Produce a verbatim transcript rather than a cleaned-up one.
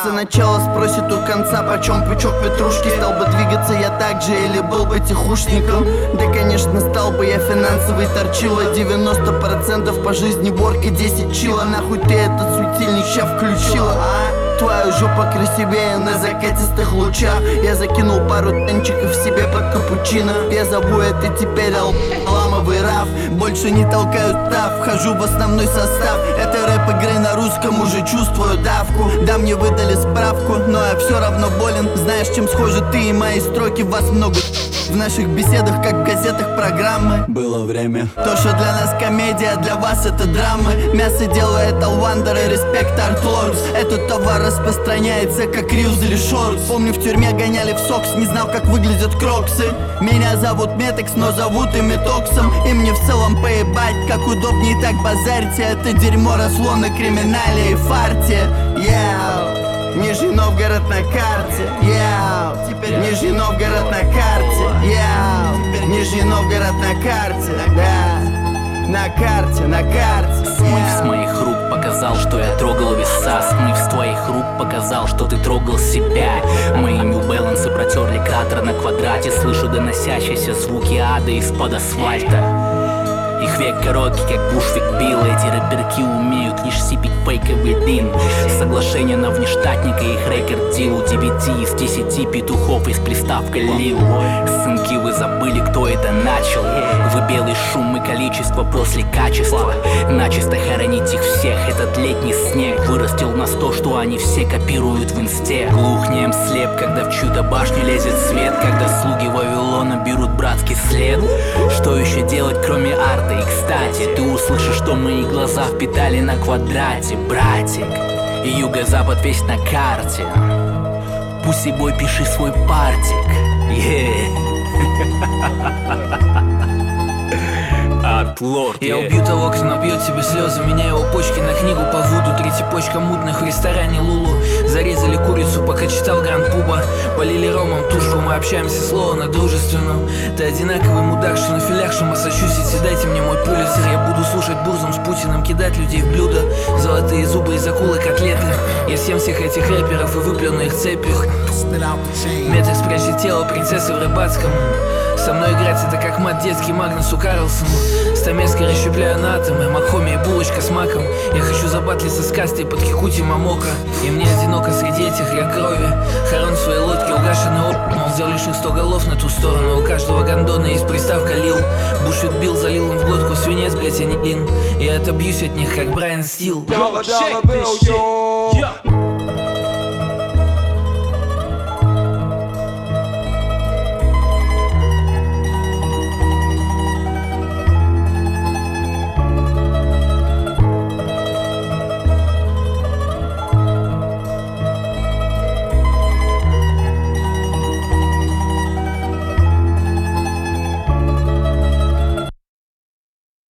Если начало спросит у конца, почем пучок петрушки, стал бы двигаться я так же или был бы тихушником? Да, конечно, стал бы я финансовый торчила. девяносто процентов по жизни ворк и десять чила. Нахуй ты этот светильник ща включила, а? Твоя жопа красивее на закатистых лучах. Я закинул пару танчиков себе под капучино. Я зову это теперь ламовый раф. Больше не толкаю став, вхожу в основной состав. Это рэп игры на русском, уже чувствую давку. Да, мне выдали справку, но я все равно болен. Знаешь, чем схожи ты и мои строки? Вас много в наших беседах, как в газетах программы. Было время. То, что для нас комедия, для вас это драмы. Мясо делает Алвандер и респект Артлордс. Этот товар распространяется, как рилз или шортс. Помню, в тюрьме гоняли в сокс, не знал, как выглядят кроксы. Меня зовут Метекс, но зовут и Метоксом. И мне в целом поебать, как удобнее так базарьте. Это дерьмо росло на криминале и фарте. Yeah. Нижний Новгород на карте, yeah. Теперь Нижний Новгород на карте, yeah. Нижний Новгород на карте, да. На карте, на карте, yeah. Смыв с моих рук показал, что я трогал веса. Смыв с твоих рук показал, что ты трогал себя. Мои New Balance протерли кратер на квадрате. Слышу доносящиеся звуки ада из-под асфальта. Их век короткий, как Бушвик Билл. Эти рэперки умеют лишь сипить фейковый дым. Соглашение на внештатника, их рекорд-дил. У девяти из десяти петухов из приставкой лил. Сынки, вы забыли, кто это начал. Вы белый шум и количество после качества. Начисто хоронить их всех. Этот летний снег вырастил в нас то, что они все копируют в инсте. Глухнем слеп, когда в чью-то башню лезет свет. Когда слуги Вавилона берут братский след. Что еще делать, кроме арта? И кстати, ты услышишь, что мои глаза впитали на квадрате, братик. И юго-запад весь на карте. Пусть и бой, пиши свой партик. Yeah. Артлорд. Я убью того, кто набьет себе слезы. Меняю его почки на книгу по вуду. Три цепочка мутных в ресторане Лулу. Зарезали курицу, пока читал Гранд Пуба. Полили ромом тушку, мы общаемся словно дружественно. Ты одинаковый мудак, что на филях, что в Массачусетсе. Дайте мне мой пулицер. Я буду слушать Бурзум с Путиным, кидать людей в блюдо. Золотые зубы из акулы котлеты. Я съем всех этих рэперов и выплюну их цепью. Метекс прячет тело принцессы в рыбацком. Со мной играть это как мат детский Магнусу Карлсону. Стамеской расщепляю на атомы, Макхоми и булочка с маком. Я хочу забатлиться с кастой под Кикути Мамока. И мне одиноко среди этих я крови. Харон в своей лодке угашенный оп. Он взял лишних сто голов на ту сторону. У каждого гондона есть приставка Лил. Бушвик Билл залил им в глотку свинец, блять, а не лин. Я отобьюсь от них, как Брайан Стил.